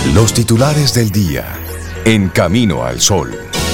Los titulares del día. En Camino al Sol.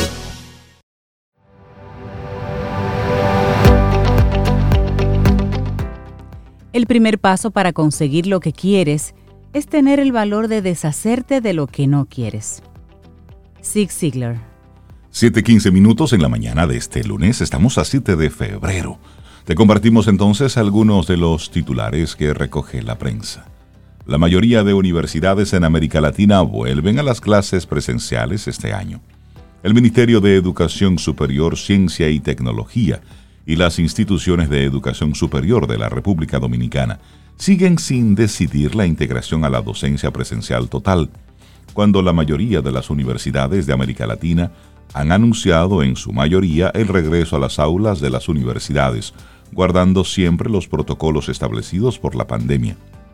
El primer paso para conseguir lo que quieres es tener el valor de deshacerte de lo que no quieres. Zig Ziglar. 7:15 minutos en la mañana de este lunes. Estamos a 7 de febrero. Te compartimos entonces algunos de los titulares que recoge la prensa. La mayoría de universidades en América Latina vuelven a las clases presenciales este año. El Ministerio de Educación Superior, Ciencia y Tecnología y las instituciones de educación superior de la República Dominicana siguen sin decidir la integración a la docencia presencial total, cuando la mayoría de las universidades de América Latina han anunciado en su mayoría el regreso a las aulas de las universidades, guardando siempre los protocolos establecidos por la pandemia.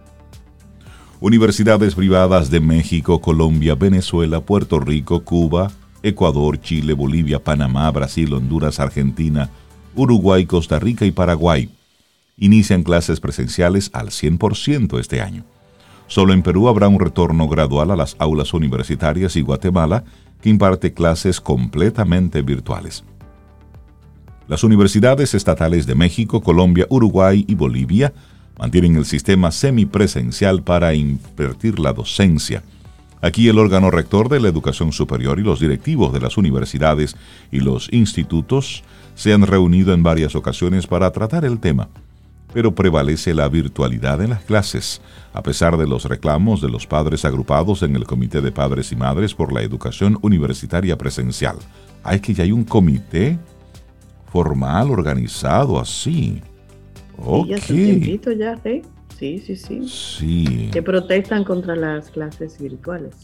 Universidades privadas de México, Colombia, Venezuela, Puerto Rico, Cuba, Ecuador, Chile, Bolivia, Panamá, Brasil, Honduras, Argentina, Uruguay, Costa Rica y Paraguay inician clases presenciales al 100% este año. Solo en Perú habrá un retorno gradual a las aulas universitarias y Guatemala, que imparte clases completamente virtuales. Las universidades estatales de México, Colombia, Uruguay y Bolivia mantienen el sistema semipresencial para impartir la docencia. Aquí el órgano rector de la educación superior y los directivos de las universidades y los institutos se han reunido en varias ocasiones para tratar el tema, pero prevalece la virtualidad en las clases, a pesar de los reclamos de los padres agrupados en el Comité de Padres y Madres por la Educación Universitaria Presencial. Que ya hay un comité formal, organizado, así. Sí, ya hace un tiempito ya, ¿sí? Sí. Que protestan contra las clases virtuales.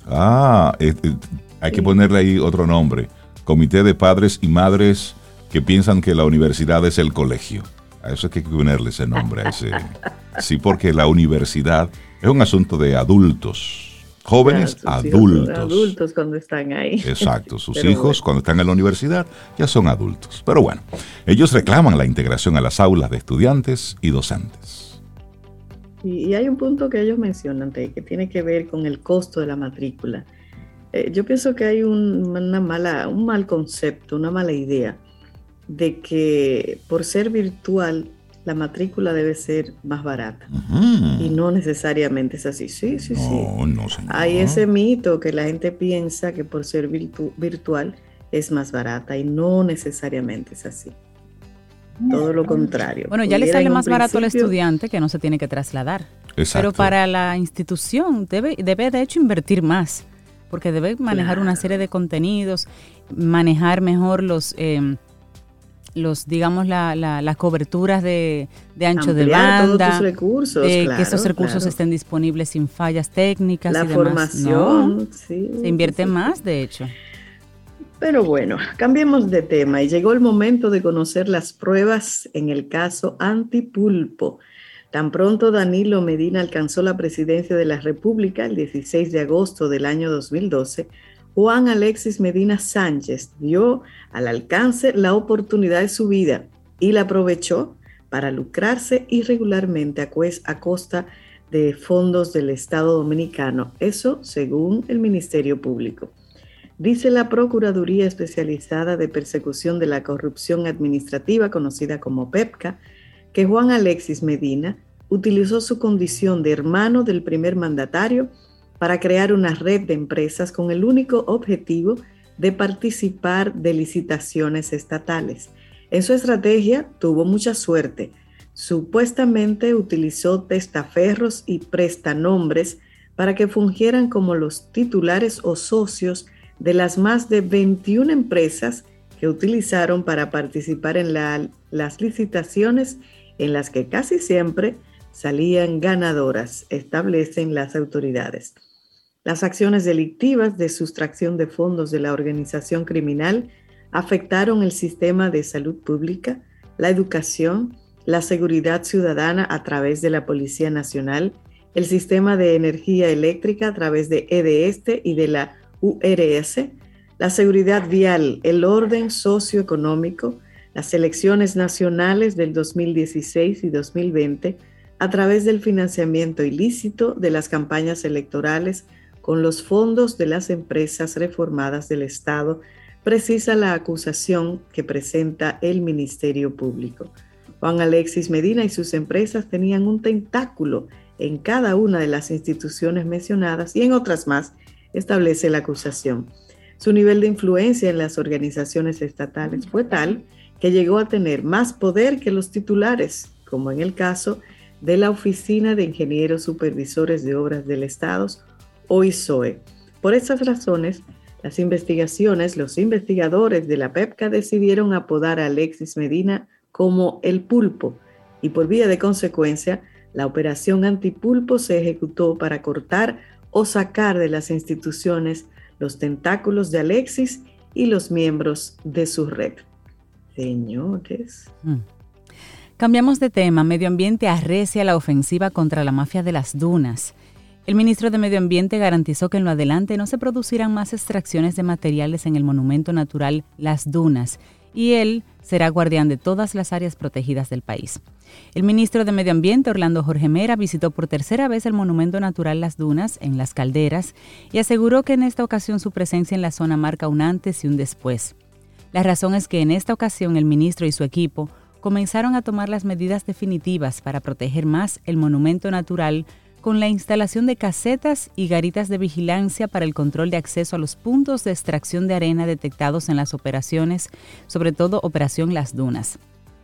Hay que ponerle ahí otro nombre. Comité de Padres y Madres que piensan que la universidad es el colegio. A eso hay que ponerle ese nombre. Sí, porque la universidad es un asunto de adultos. Jóvenes, adultos. Adultos cuando están ahí. Exacto, sus hijos cuando están en la universidad ya son adultos. Pero bueno, ellos reclaman la integración a las aulas de estudiantes y docentes. Y hay un punto que ellos mencionan, que tiene que ver con el costo de la matrícula. Yo pienso que hay un mal concepto, una mala idea de que por ser virtual la matrícula debe ser más barata. Y no necesariamente es así. Sí. No, señor. Hay ese mito que la gente piensa que por ser virtual es más barata y no necesariamente es así. Todo lo contrario. Bueno, ya le sale más barato al estudiante que no se tiene que trasladar. Exacto. Pero para la institución debe de hecho invertir más, porque debe manejar una serie de contenidos, manejar mejor digamos las coberturas de ancho de banda, todos tus recursos, que esos recursos estén disponibles sin fallas técnicas la y demás. Formación, no, se invierte más, de hecho. Pero bueno, cambiemos de tema y llegó el momento de conocer las pruebas en el caso Antipulpo. Tan pronto Danilo Medina alcanzó la presidencia de la República el 16 de agosto del año 2012, Juan Alexis Medina Sánchez dio al alcance la oportunidad de su vida y la aprovechó para lucrarse irregularmente a costa de fondos del Estado Dominicano. Eso según el Ministerio Público. Dice la Procuraduría Especializada de Persecución de la Corrupción Administrativa, conocida como PEPCA, que Juan Alexis Medina utilizó su condición de hermano del primer mandatario para crear una red de empresas con el único objetivo de participar de licitaciones estatales. En su estrategia tuvo mucha suerte. Supuestamente utilizó testaferros y prestanombres para que fungieran como los titulares o socios de las más de 21 empresas que utilizaron para participar en las licitaciones en las que casi siempre salían ganadoras, establecen las autoridades. Las acciones delictivas de sustracción de fondos de la organización criminal afectaron el sistema de salud pública, la educación, la seguridad ciudadana a través de la Policía Nacional, el sistema de energía eléctrica a través de EDESTE y de la URS, la seguridad vial, el orden socioeconómico, las elecciones nacionales del 2016 y 2020 a través del financiamiento ilícito de las campañas electorales con los fondos de las empresas reformadas del Estado, precisa la acusación que presenta el Ministerio Público. Juan Alexis Medina y sus empresas tenían un tentáculo en cada una de las instituciones mencionadas y en otras más, establece la acusación. Su nivel de influencia en las organizaciones estatales fue tal que llegó a tener más poder que los titulares, como en el caso de la Oficina de Ingenieros Supervisores de Obras del Estado, OISOE. Por esas razones, las investigaciones, los investigadores de la PEPCA decidieron apodar a Alexis Medina como el Pulpo y por vía de consecuencia, la operación Antipulpo se ejecutó para cortar o sacar de las instituciones los tentáculos de Alexis y los miembros de su red. Señores. Cambiamos de tema. Medio Ambiente arrecia la ofensiva contra la mafia de las dunas. El ministro de Medio Ambiente garantizó que en lo adelante no se producirán más extracciones de materiales en el monumento natural Las Dunas y él será guardián de todas las áreas protegidas del país. El ministro de Medio Ambiente, Orlando Jorge Mera, visitó por tercera vez el monumento natural Las Dunas en Las Calderas y aseguró que en esta ocasión su presencia en la zona marca un antes y un después. La razón es que en esta ocasión el ministro y su equipo comenzaron a tomar las medidas definitivas para proteger más el monumento natural con la instalación de casetas y garitas de vigilancia para el control de acceso a los puntos de extracción de arena detectados en las operaciones, sobre todo Operación Las Dunas.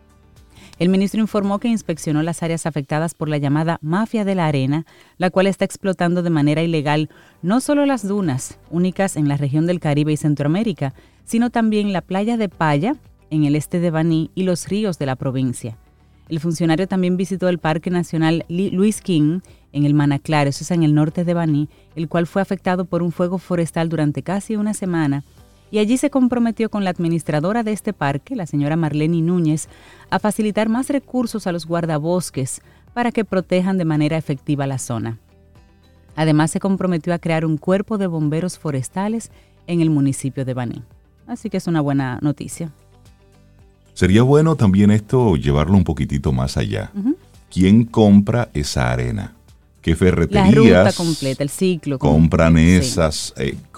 El ministro informó que inspeccionó las áreas afectadas por la llamada mafia de la arena, la cual está explotando de manera ilegal no solo las dunas, únicas en la región del Caribe y Centroamérica, sino también la playa de Paya, en el este de Baní, y los ríos de la provincia. El funcionario también visitó el Parque Nacional Luis King, en el Manaclar, eso es en el norte de Baní, el cual fue afectado por un fuego forestal durante casi una semana, y allí se comprometió con la administradora de este parque, la señora Marlene Núñez, a facilitar más recursos a los guardabosques para que protejan de manera efectiva la zona. Además, se comprometió a crear un cuerpo de bomberos forestales en el municipio de Baní. Así que es una buena noticia. Sería bueno también esto llevarlo un poquitito más allá. ¿Quién compra esa arena? ¿Qué ferreterías la ruta completa, el ciclo compran esas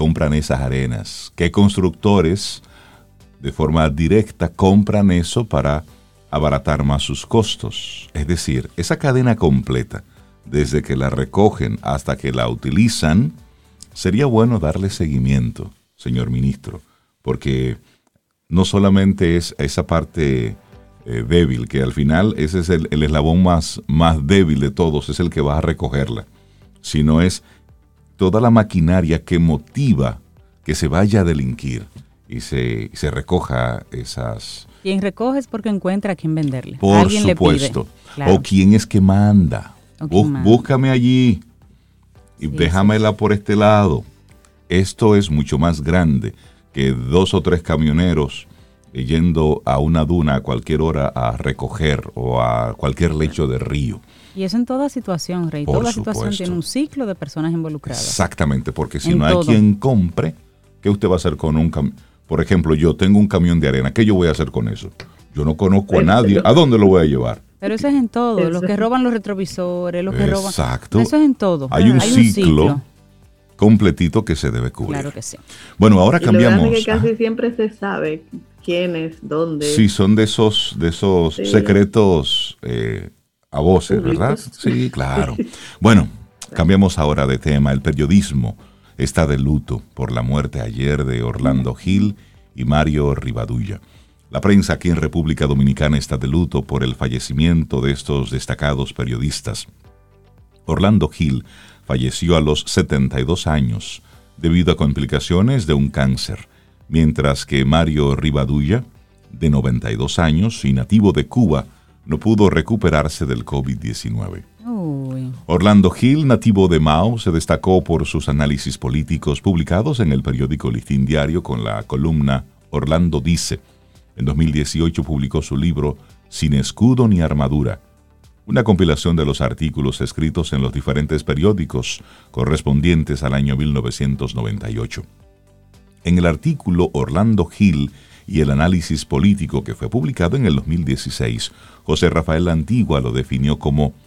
arenas? ¿Qué constructores de forma directa compran eso para abaratar más sus costos? Es decir, esa cadena completa, desde que la recogen hasta que la utilizan, sería bueno darle seguimiento, señor ministro, porque no solamente es esa parte débil, que al final ese es el eslabón más débil de todos, es el que va a recogerla, sino es toda la maquinaria que motiva que se vaya a delinquir y se recoja esas... Quien recoge es porque encuentra a quien venderle. Por alguien supuesto. le pide. Claro. O quién es que manda. Búscame allí y déjamela por este lado. Esto es mucho más grande que 2 o 3 camioneros yendo a una duna a cualquier hora a recoger o a cualquier lecho de río. Y eso en toda situación, Rey. Toda situación tiene un ciclo de personas involucradas. Exactamente, porque si no hay quien compre, ¿qué usted va a hacer con un camión? Por ejemplo, yo tengo un camión de arena. ¿Qué yo voy a hacer con eso? Yo no conozco a nadie. ¿A dónde lo voy a llevar? Pero eso es en todo. Los que roban los retrovisores, los que roban... Exacto. Eso es en todo. Hay un ciclo completito que se debe cubrir. Claro que sí. Bueno, ahora cambiamos. Lo que casi siempre se sabe quiénes, dónde. Sí, son de esos secretos a voces, públicos, ¿verdad? Sí, claro. Bueno, cambiamos ahora de tema. El periodismo está de luto por la muerte ayer de Orlando Gil y Mario Rivadulla. La prensa aquí en República Dominicana está de luto por el fallecimiento de estos destacados periodistas. Orlando Gil falleció a los 72 años debido a complicaciones de un cáncer, mientras que Mario Rivadulla, de 92 años y nativo de Cuba, no pudo recuperarse del COVID-19. Uy. Orlando Gil, nativo de Mao, se destacó por sus análisis políticos publicados en el periódico Listín Diario con la columna Orlando Dice. En 2018 publicó su libro Sin escudo ni armadura, una compilación de los artículos escritos en los diferentes periódicos correspondientes al año 1998. En el artículo Orlando Gil y el análisis político que fue publicado en el 2016, José Rafael Antigua lo definió como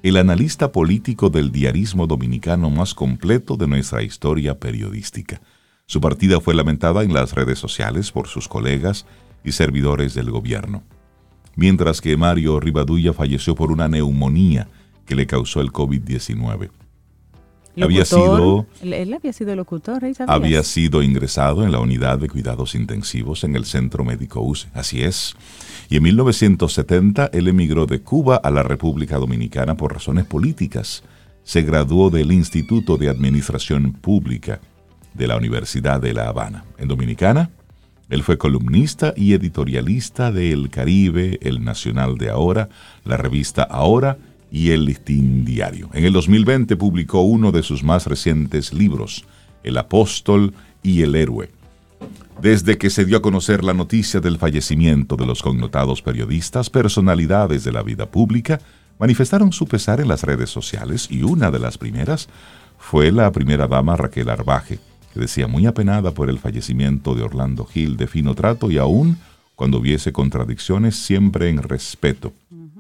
el analista político del diarismo dominicano más completo de nuestra historia periodística. Su partida fue lamentada en las redes sociales por sus colegas y servidores del gobierno, mientras que Mario Rivadulla falleció por una neumonía que le causó el COVID-19. Él había sido locutor, ¿sabías? Había sido ingresado en la unidad de cuidados intensivos en el Centro Médico UCE, así es. Y en 1970 él emigró de Cuba a la República Dominicana por razones políticas. Se graduó del Instituto de Administración Pública de la Universidad de La Habana. En Dominicana, él fue columnista y editorialista de El Caribe, El Nacional de Ahora, la revista Ahora y El Listín Diario. En el 2020 publicó uno de sus más recientes libros, El Apóstol y el Héroe. Desde que se dio a conocer la noticia del fallecimiento de los connotados periodistas, personalidades de la vida pública, manifestaron su pesar en las redes sociales y una de las primeras fue la primera dama Raquel Arbaje, que decía muy apenada por el fallecimiento de Orlando Gil, de fino trato y aún cuando hubiese contradicciones, siempre en respeto.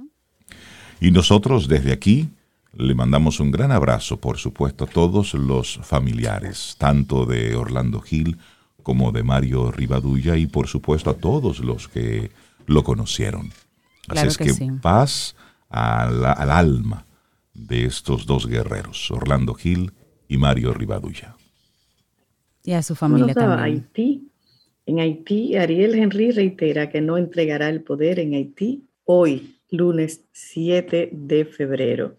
Y nosotros desde aquí le mandamos un gran abrazo, por supuesto, a todos los familiares, tanto de Orlando Gil como de Mario Rivadulla y por supuesto a todos los que lo conocieron. Claro. Así es que sí. Paz al alma de estos dos guerreros, Orlando Gil y Mario Rivadulla. Y a su familia también. En Haití, Ariel Henry reitera que no entregará el poder en Haití hoy, lunes 7 de febrero.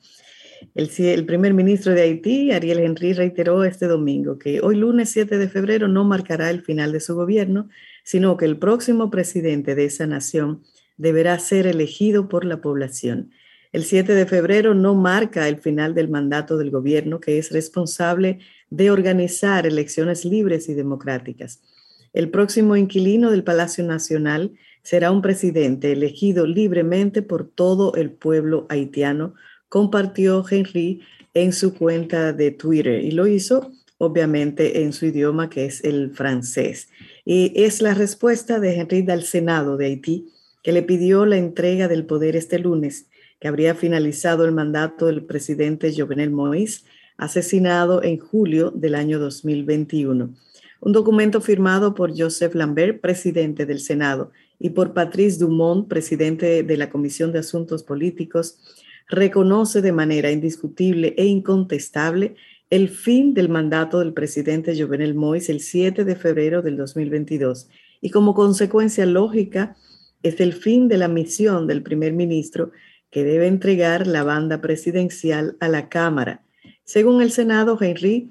El primer ministro de Haití, Ariel Henry, reiteró este domingo que hoy, lunes 7 de febrero, no marcará el final de su gobierno, sino que el próximo presidente de esa nación deberá ser elegido por la población. El 7 de febrero no marca el final del mandato del gobierno, que es responsable de organizar elecciones libres y democráticas. El próximo inquilino del Palacio Nacional será un presidente elegido libremente por todo el pueblo haitiano, compartió Henry en su cuenta de Twitter y lo hizo obviamente en su idioma, que es el francés. Y es la respuesta de Henry al Senado de Haití, que le pidió la entrega del poder este lunes, que habría finalizado el mandato del presidente Jovenel Moïse, asesinado en julio del año 2021. Un documento firmado por Joseph Lambert, presidente del Senado, y por Patrice Dumont, presidente de la Comisión de Asuntos Políticos, reconoce de manera indiscutible e incontestable el fin del mandato del presidente Jovenel Moïse el 7 de febrero del 2022 y como consecuencia lógica es el fin de la misión del primer ministro, que debe entregar la banda presidencial a la Cámara. Según el Senado, Henry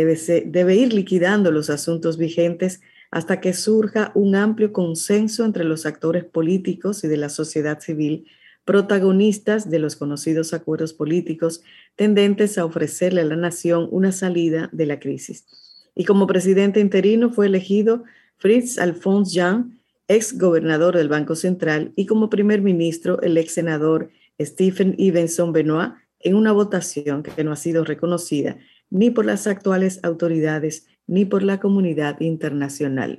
debe ir liquidando los asuntos vigentes hasta que surja un amplio consenso entre los actores políticos y de la sociedad civil, protagonistas de los conocidos acuerdos políticos tendentes a ofrecerle a la nación una salida de la crisis. Y como presidente interino fue elegido Fritz Alphonse Jean, ex gobernador del Banco Central, y como primer ministro el ex senador Stephen Ivenson Benoit, en una votación que no ha sido reconocida ni por las actuales autoridades ni por la comunidad internacional.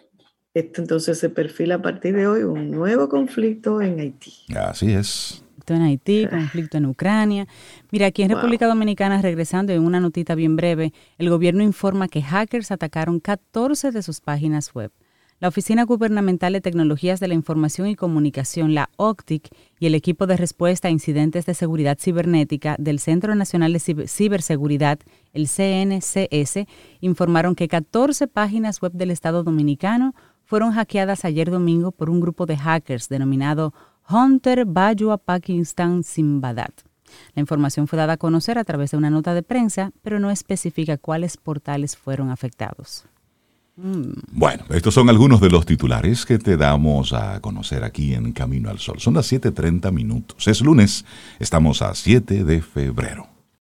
Esto entonces se perfila a partir de hoy un nuevo conflicto en Haití. Así es. Conflicto en Haití, conflicto en Ucrania. Mira, aquí en República Dominicana, regresando en una notita bien breve, el gobierno informa que hackers atacaron 14 de sus páginas web. La Oficina Gubernamental de Tecnologías de la Información y Comunicación, la OCTIC, y el equipo de respuesta a incidentes de seguridad cibernética del Centro Nacional de Ciberseguridad, el CNCS, informaron que 14 páginas web del Estado Dominicano fueron hackeadas ayer domingo por un grupo de hackers denominado Hunter Bajwa Pakistan Simbadat. La información fue dada a conocer a través de una nota de prensa, pero no especifica cuáles portales fueron afectados. Bueno, estos son algunos de los titulares que te damos a conocer aquí en Camino al Sol. Son las 7:30. Es lunes, estamos a 7 de febrero.